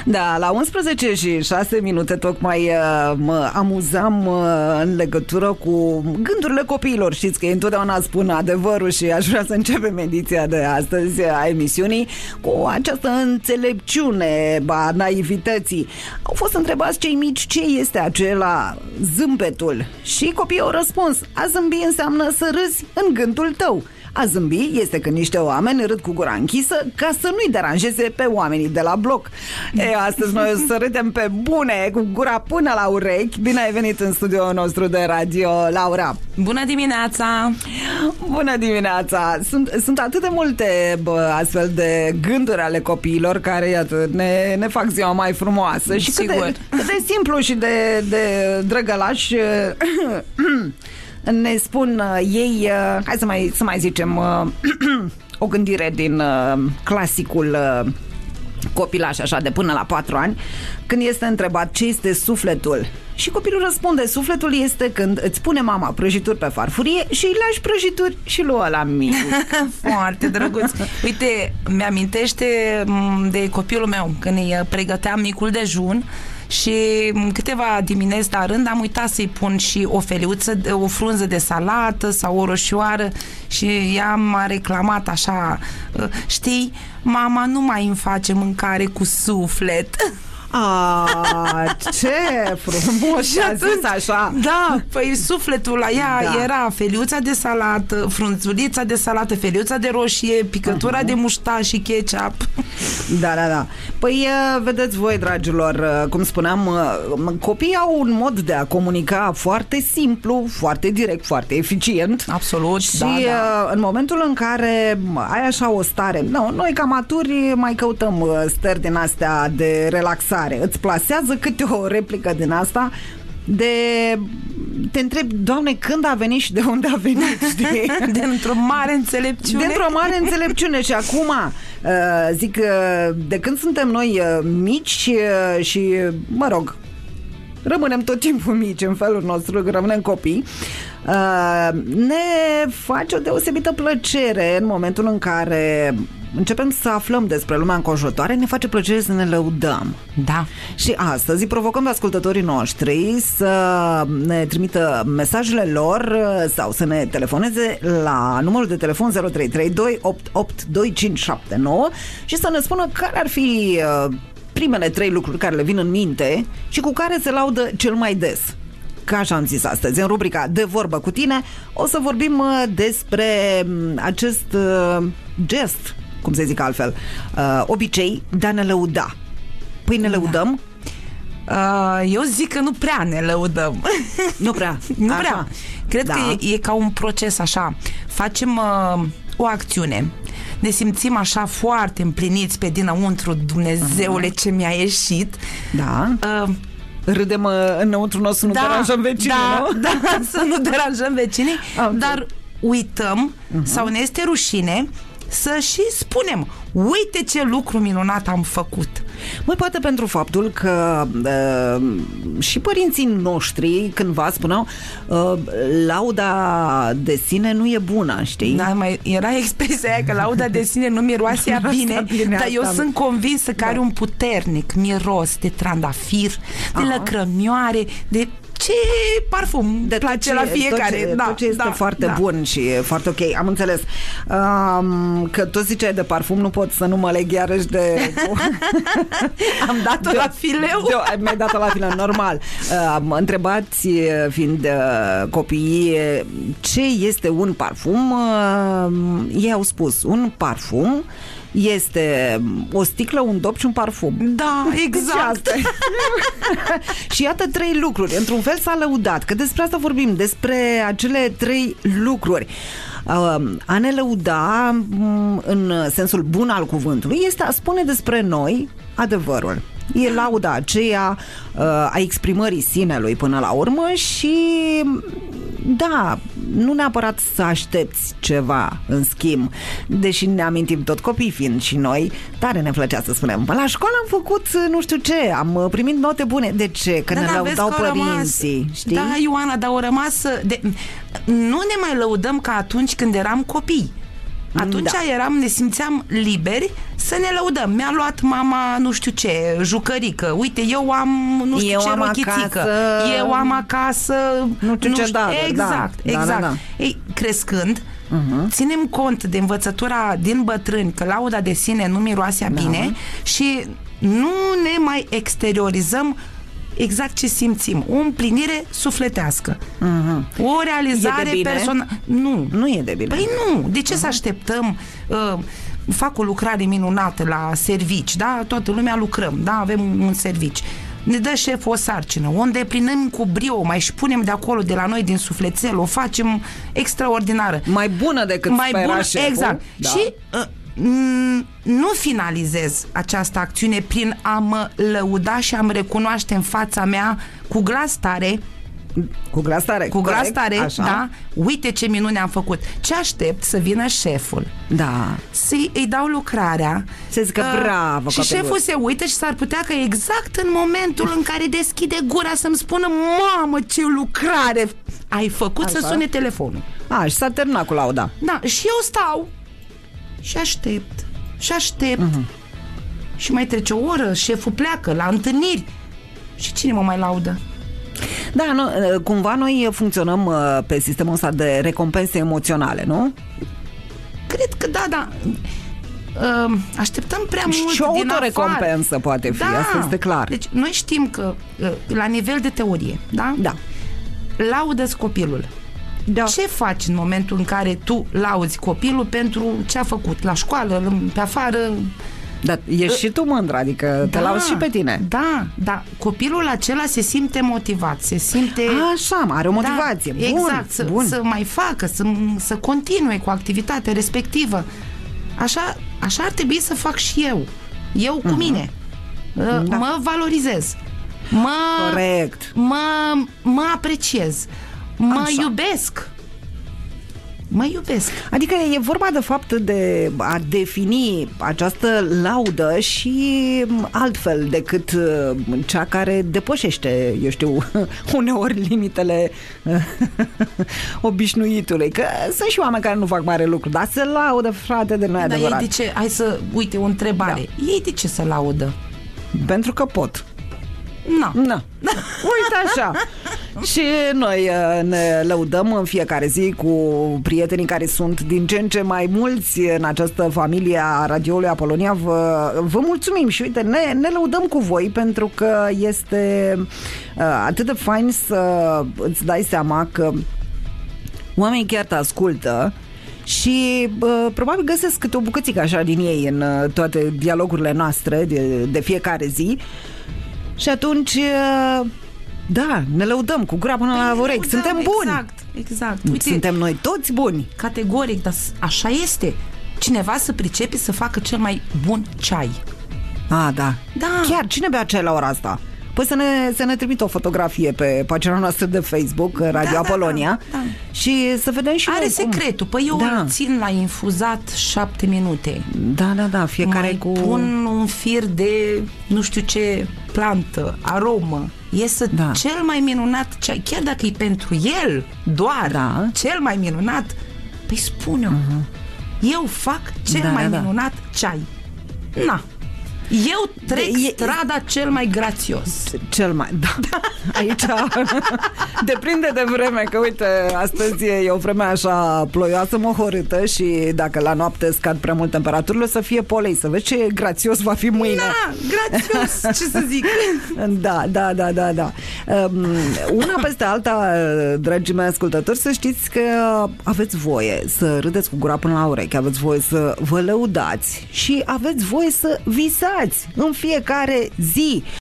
Da, la 11 și 6 minute tocmai mă amuzam în legătură cu gândurile copiilor. Știți că întotdeauna spun adevărul și aș vrea să începem ediția de astăzi a emisiunii cu această înțelepciune a naivității. Au fost întrebați cei mici ce este acela zâmbetul și copiii au răspuns: a zâmbi înseamnă să râzi în gândul tău. A zâmbi este când niște oameni râd cu gura închisă ca să nu-i deranjeze pe oamenii de la bloc. Astăzi noi o să râdem pe bune, cu gura până la urechi. Bine ai venit în studioul nostru de radio, Laura. Bună dimineața! Bună dimineața! Sunt atât de multe astfel de gânduri ale copiilor care, iată, ne fac ziua mai frumoasă. Și cât de simplu și de drăgălaș ne spun ei, hai să mai zicem o gândire din clasicul copilaș, așa, de până la 4 ani, când este întrebat ce este sufletul. Și copilul răspunde: sufletul este când îți pune mama prăjituri pe farfurie și îi lași prăjituri și lui ăla mic. Foarte drăguț. Uite, mi-amintește de copilul meu când îi pregăteam micul dejun și câteva dimineți la rând am uitat să-i pun și o feliuță, o frunză de salată sau o roșioară și ea m-a reclamat așa: știi, mama nu mai îmi face mâncare cu suflet. Ce frumos și a zis așa. Da, păi sufletul la ea era feliuța de salată, frunzulița de salată, feliuța de roșie, picătura de muștaș și ketchup. Da. Păi vedeți voi, dragilor, cum spuneam, copiii au un mod de a comunica foarte simplu, foarte direct, foarte eficient. Absolut. Și în momentul în care ai așa o stare, noi ca maturi mai căutăm stări din astea de relaxare. Îți plasează câte o replică din asta te întrebi: Doamne, când a venit și de unde a venit, știi? Dintr-o mare înțelepciune. Dintr-o mare înțelepciune. Și acum zic, de când suntem noi mici și, mă rog, rămânem tot timpul mici în felul nostru, rămânem copii, ne face o deosebită plăcere în momentul în care începem să aflăm despre lumea înconjurătoare, ne face plăcere să ne lăudăm. Da. Și astăzi îi provocăm pe ascultătorii noștri să ne trimită mesajele lor sau să ne telefoneze la numărul de telefon 0332 882579 și să ne spună care ar fi primele 3 lucruri care le vin în minte și cu care se laudă cel mai des. Ca așa am zis astăzi, în rubrica De vorbă cu tine, o să vorbim despre acest gest, cum să zic altfel, obicei de a ne lăuda. Păi ne lăudăm? Eu zic că nu prea ne lăudăm. Nu prea? Nu prea. Cred că e ca un proces așa. Facem o acțiune, ne simțim așa foarte împliniți pe dinăuntru: Dumnezeule, ce mi-a ieșit. Da. Râdem înăuntru nostru, să nu deranjăm vecinii, nu? Da, să nu deranjăm vecinii, dar uităm sau ne este rușine să și spunem: uite ce lucru minunat am făcut. Măi, poate pentru faptul că și părinții noștri cândva spuneau lauda de sine nu e bună, știi? Da, mai era expresia aia că lauda de sine nu miroase bine, dar eu sunt convinsă că are un puternic miros de trandafir, de lăcrămioare, de ce parfum de place la fiecare. Tot ce este foarte bun și foarte ok. Am înțeles. Că tot ziceai de parfum, nu pot să nu mă leg iarăși de... Am dat-o la fileu. Mi-ai dat-o la fileu, normal. Întrebați, fiind copiii, ce este un parfum? Ei au spus: un parfum este o sticlă, un dop și un parfum. Da, exact. Deci și iată 3 lucruri. Într-un fel s-a lăudat, că despre asta vorbim, despre acele 3 lucruri. A ne lăuda, în sensul bun al cuvântului, este a spune despre noi adevărul. E lauda aceea a exprimării sinelui până la urmă și da, nu neapărat să aștepți ceva în schimb, deși ne amintim tot copii fiind și noi, tare ne plăcea să spunem: la școală am făcut nu știu ce, am primit note bune. De ce? Că ne lăudau părinții, știi? Da, Ioana, dar au rămas nu ne mai lăudăm ca atunci când eram copii. Atunci ne simțeam liberi să ne lăudăm. Mi-a luat mama nu știu ce, jucărică. Uite, eu am nu știu ce rochițică. Eu am acasă nu știu ce da. Exact. Da. Ei, crescând, ținem cont de învățătura din bătrâni că lauda de sine nu miroasea bine și nu ne mai exteriorizăm exact ce simțim. O împlinire sufletească. O realizare personală. Nu e de bine. Păi nu. De ce să așteptăm? Fac o lucrare minunată la servici, da? Toată lumea lucrăm, da? Avem un servici. Ne dă șeful o sarcină, o îndeplinim cu brio, mai și punem de acolo, de la noi, din sufletel, o facem extraordinară. Mai bună decât spera șeful. Exact. Da. Și nu finalizez această acțiune prin a mă lăuda și a-mi recunoaște în fața mea cu glas tare, da? Uite ce minune am făcut. Ce aștept să vină șeful. Da. Să-i dau lucrarea. Să zică bravo. Și șeful se uită și s-ar putea că exact în momentul în care deschide gura să-mi spună: mamă, ce lucrare ai făcut, să sune telefonul. Și s-a terminat cu lauda. Da, și eu stau și aștept. Și mai trece o oră, șeful pleacă la întâlniri. Și cine mă mai laudă? Da, cumva noi funcționăm pe sistemul ăsta de recompense emoționale, nu? Cred că da. Așteptăm prea mult și o autorecompensă poate fi, asta este clar. Deci noi știm că la nivel de teorie, da? Da. Laudă-ți copilul. Da. Ce faci în momentul în care tu lauzi copilul pentru ce a făcut la școală, pe afară? Dar ești și tu mândră, adică te lauzi și pe tine. Da. Copilul acela se simte motivat, se simte... Așa, are o motivație. Da, bun, exact, să mai facă, să continue cu activitatea respectivă. Așa ar trebui să fac și eu. Eu cu mine. Mă valorizez. Corect. Mă apreciez. Mă iubesc. Adică e vorba de fapt de a defini această laudă și altfel decât cea care depășește, eu știu, uneori limitele obișnuitului. Că sunt și oameni care nu fac mare lucru, dar se laudă, frate, de noi adevărat. Dar ei de ce? Hai să, uite, o întrebare. Da. Ei de ce se laudă? Pentru că pot. No. Uite așa. Și noi ne lăudăm în fiecare zi cu prietenii care sunt din ce în ce mai mulți în această familie a radioului Apolonia. Vă mulțumim și uite, ne lăudăm cu voi pentru că este atât de fain să îți dai seama că oamenii chiar te ascultă și probabil găsesc câte o bucățică așa din ei în toate dialogurile noastre de fiecare zi. Și atunci, da, ne lăudăm cu gura până la urechi. Suntem buni. Exact. Uite, suntem noi toți buni. Categoric, dar așa este. Cineva să pricepe să facă cel mai bun ceai. Da. Chiar, cine bea ceai la ora asta? Păi să ne trimită o fotografie pe pagina noastră de Facebook, Radio Apolonia, și să vedem și are secretul. Păi eu îl țin la infuzat 7 minute. Da, fiecare mai cu... pun un fir de nu știu ce plantă, aromă. Iese cel mai minunat ceai. Chiar dacă e pentru el doar cel mai minunat, păi spune-o. Eu fac cel mai minunat ceai. Eu trec strada cel mai grațios. Cel mai, Aici depinde de vreme, că uite, astăzi e o vreme așa ploioasă, mohorâtă, și dacă la noapte scad prea mult temperaturile, să fie polei, să vezi ce grațios va fi mâine. Grațios, ce să zic. Da. Una peste alta, dragii mei ascultători, să știți că aveți voie să râdeți cu gura până la urechi, aveți voie să vă lăudați și aveți voie să visați în fiecare zi.